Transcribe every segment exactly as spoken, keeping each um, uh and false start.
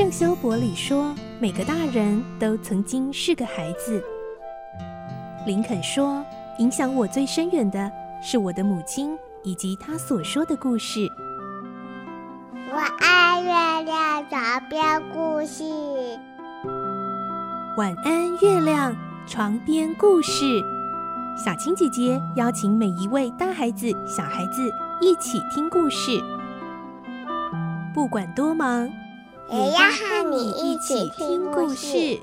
圣修伯里说，每个大人都曾经是个孩子。林肯说，影响我最深远的是我的母亲以及她所说的故事。 我爱月亮床边故事。 晚安，月亮床边故事。小青姐姐邀请每一位大孩子、小孩子一起听故事，不管多忙， 也要和你一起听故事。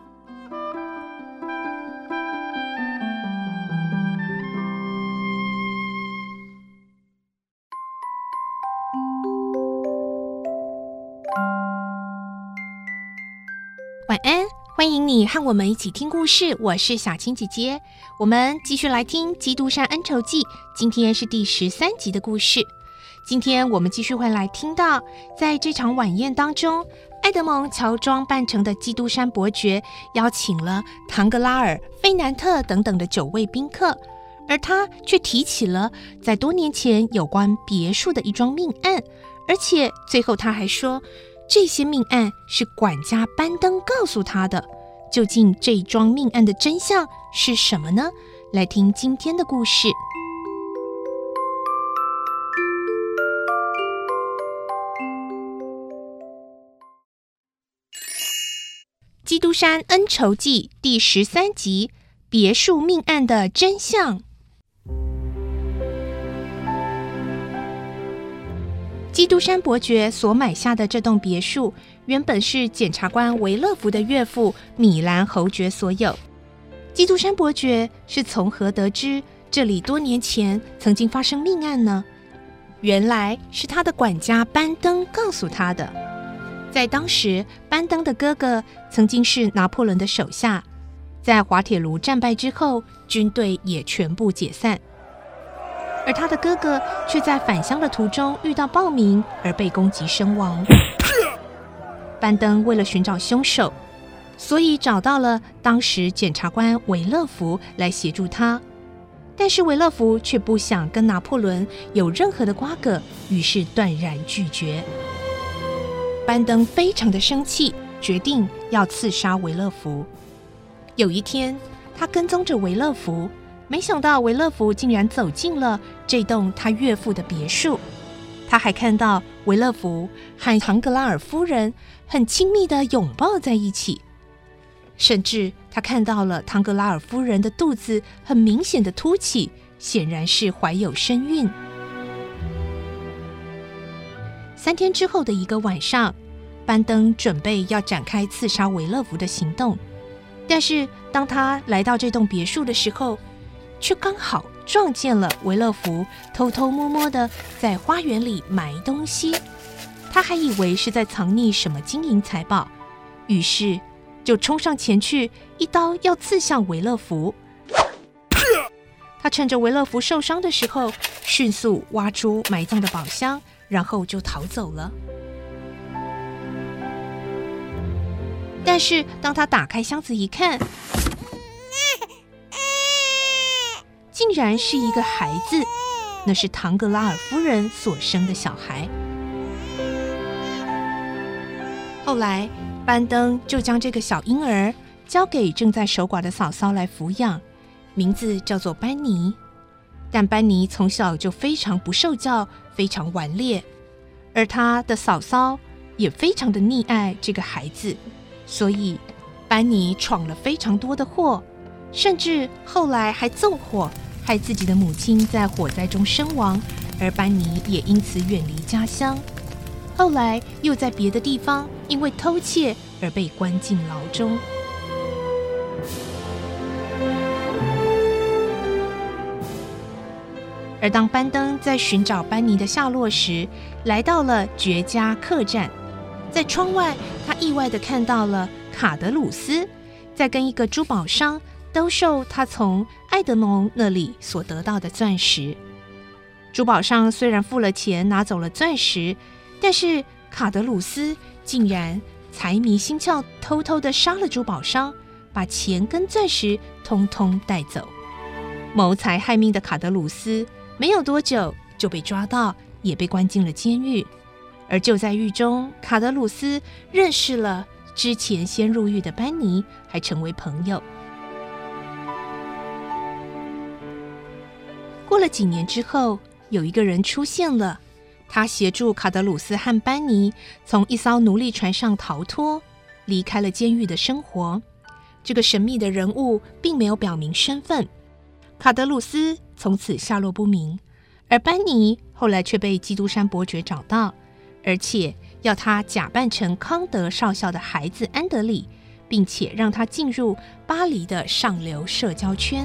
晚安，欢迎你和我们一起听故事，我是小青姐姐。我们继续来听《基督山恩仇记》，今天是第十三集的故事。今天我们继续会来听到，在这场晚宴当中，埃德蒙乔装扮成的基督山伯爵邀请了唐格拉尔、费南特等等的九位宾客，而他却提起了在多年前有关别墅的一桩命案，而且最后他还说，这些命案是管家班登告诉他的。究竟这一桩命案的真相是什么呢？来听今天的故事。基督山恩仇记第十三集，别墅命案的真相。基督山伯爵所买下的这栋别墅，原本是检察官维勒福的岳父米兰侯爵所有。基督山伯爵是从何得知这里多年前曾经发生命案呢？原来是他的管家班登告诉他的。在当时，班登的哥哥曾经是拿破仑的手下，在滑铁卢战败之后，军队也全部解散。而他的哥哥却在返乡的途中遇到暴民而被攻击身亡。班登为了寻找凶手，所以找到了当时检察官维勒福来协助他，但是维勒福却不想跟拿破仑有任何的瓜葛，于是断然拒绝。班登非常的生气，决定要刺杀维勒福。有一天，他跟踪着维勒福，没想到维勒福竟然走进了这栋他岳父的别墅。他还看到维勒福和唐格拉尔夫人很亲密地拥抱在一起，甚至他看到了唐格拉尔夫人的肚子很明显的凸起，显然是怀有身孕。三天之后的一个晚上，班登准备要展开刺杀维勒福的行动，但是当他来到这栋别墅的时候，却刚好撞见了维勒福偷偷摸摸的在花园里埋东西。他还以为是在藏匿什么金银财宝，于是就冲上前去，一刀要刺向维勒福。他趁着维勒福受伤的时候，迅速挖出埋葬的宝箱，然后就逃走了。但是当他打开箱子一看，竟然是一个孩子，那是唐格拉尔夫人所生的小孩。后来班登就将这个小婴儿交给正在守寡的嫂嫂来抚养，名字叫做班尼。但班尼从小就非常不受教，非常顽劣，而他的嫂嫂也非常的溺爱这个孩子，所以班尼闯了非常多的祸，甚至后来还纵火，害自己的母亲在火灾中身亡，而班尼也因此远离家乡。后来又在别的地方因为偷窃而被关进牢中。而当班登在寻找班尼的下落时，来到了绝佳客栈，在窗外他意外地看到了卡德鲁斯在跟一个珠宝商兜售他从埃德蒙那里所得到的钻石。珠宝商虽然付了钱拿走了钻石，但是卡德鲁斯竟然财迷心窍，偷偷地杀了珠宝商，把钱跟钻石通通带走。谋财害命的卡德鲁斯没有多久就被抓到，也被关进了监狱。 而就在狱中，卡德鲁斯认识了之前先入狱的班尼，还成为朋友。过了几年之后，有一个人出现了，他协助卡德鲁斯和班尼从一艘奴隶船上逃脱，离开了监狱的生活。这个神秘的人物并没有表明身份，卡德鲁斯从此下落不明，而班尼后来却被基督山伯爵找到，而且要他假扮成康德少校的孩子安德里，并且让他进入巴黎的上流社交圈。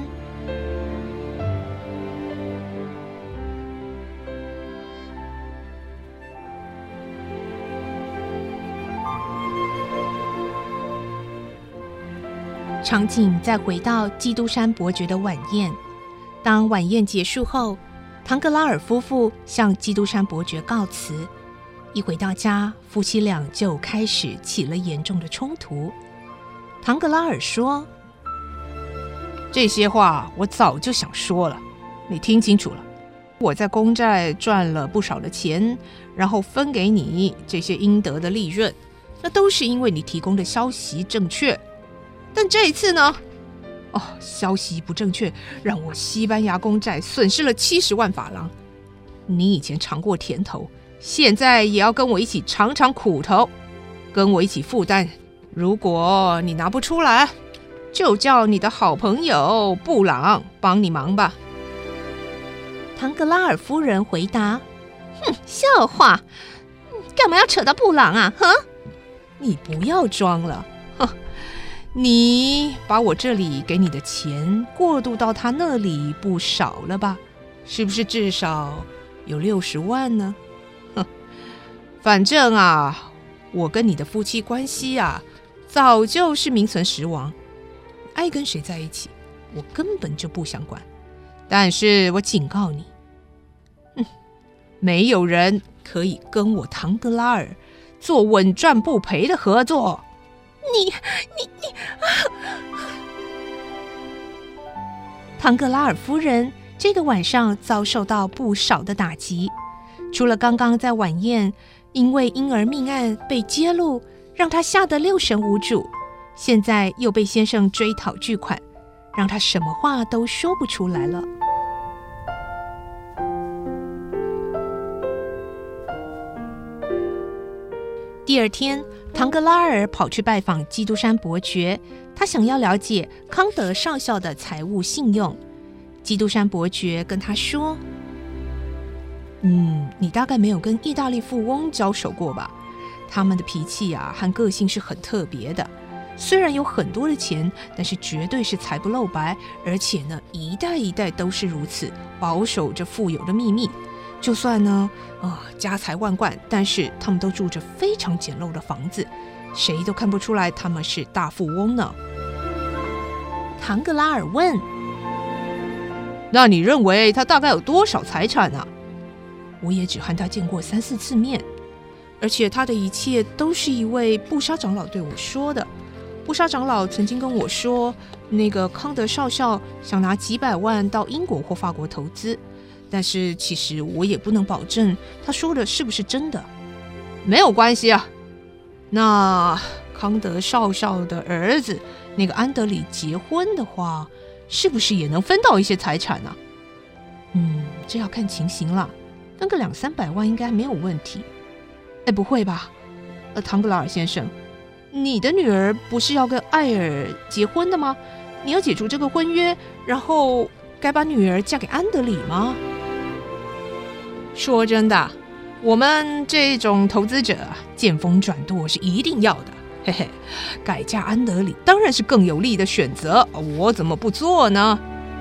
场景再回到基督山伯爵的晚宴，当晚宴结束后，唐格拉尔夫妇向基督山伯爵告辞。一回到家，夫妻俩就开始起了严重的冲突。唐格拉尔说：“ 这些话我早就想说了，你听清楚了。我在公债赚了不少的钱，然后分给你这些应得的利润，那都是因为你提供的消息正确。但这一次呢？哦，消息不正确，让我西班牙公债损失了七十万法郎。你以前尝过甜头，现在也要跟我一起尝尝苦头，跟我一起负担。如果你拿不出来，就叫你的好朋友布朗帮你忙吧。” 唐格拉尔夫人回答：“哼，笑话，干嘛要扯到布朗啊？哼， 你不要装了，哼。你把我这里给你的钱过渡到他那里不少了吧？是不是至少有六十万呢？哼，反正啊，我跟你的夫妻关系啊，早就是名存实亡。爱跟谁在一起，我根本就不想管。但是我警告你，嗯，没有人可以跟我唐格拉尔做稳赚不赔的合作。 你你你啊！唐格拉尔夫人这个晚上遭受到不少的打击，除了刚刚在晚宴因为婴儿命案被揭露，让她吓得六神无主，现在又被先生追讨巨款，让她什么话都说不出来了。第二天，唐格拉尔跑去拜访基督山伯爵，他想要了解康德少校的财务信用。基督山伯爵跟他说：“ 嗯，你大概没有跟意大利富翁交手过吧？他们的脾气啊和个性是很特别的。虽然有很多的钱，但是绝对是财不露白，而且呢，一代一代都是如此，保守着富有的秘密。就算呢，呃，家财万贯，但是他们都住着非常简陋的房子，谁都看不出来他们是大富翁呢。” 唐格拉尔问：“ 那你认为他大概有多少财产啊？”我也只和他见过三四次面，而且他的一切都是一位布莎长老对我说的。布莎长老曾经跟我说，那个康德少校想拿几百万到英国或法国投资，但是其实我也不能保证他说的是不是真的。没有关系啊，那康德少校的儿子那个安德里结婚的话，是不是也能分到一些财产呢？嗯，这要看情形了，分个两三百万应该没有问题。哎，不会吧？呃，唐格拉尔先生，你的女儿不是要跟艾尔结婚的吗？你要解除这个婚约，然后该把女儿嫁给安德里吗？说真的，我们这种投资者见风转舵是一定要的。嘿嘿，改嫁安德里当然是更有利的选择，我怎么不做呢？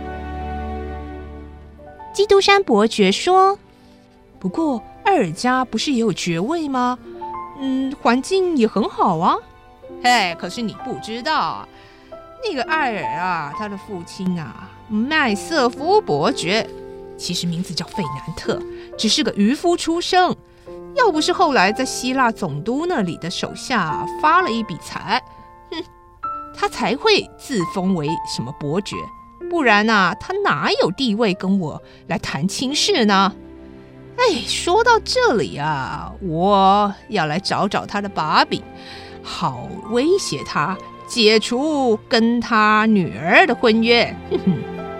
基督山伯爵说：“ 不过艾尔家不是也有爵位吗？嗯，环境也很好啊。嘿，可是你不知道，那个艾尔啊，他的父亲啊，麦瑟夫伯爵，其实名字叫费南特，只是个渔夫出生。要不是后来在希腊总督那里的手下发了一笔财，哼，他才会自封为什么伯爵，不然啊，他哪有地位跟我来谈亲事呢？ 哎，说到这里啊，我要来找找他的把柄，好威胁他解除跟他女儿的婚约。哼哼。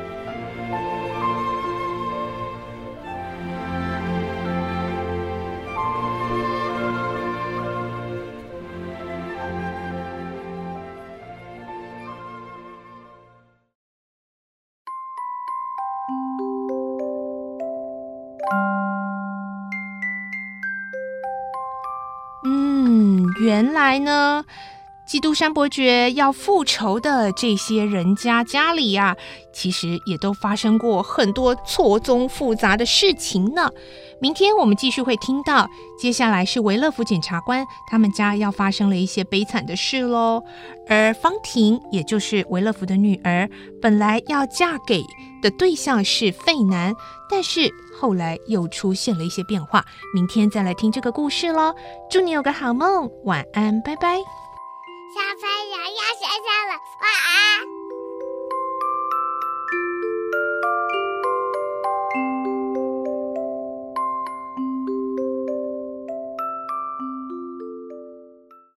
嗯，原来呢，基督山伯爵要复仇的这些人家家里呀、啊，其实也都发生过很多错综复杂的事情呢。明天我们继续会听到，接下来是维勒福检察官他们家要发生了一些悲惨的事咯。而方婷，也就是维勒福的女儿，本来要嫁给的对象是费南，但是后来又出现了一些变化。明天再来听这个故事咯。祝你有个好梦，晚安，拜拜。 小朋友要睡觉了，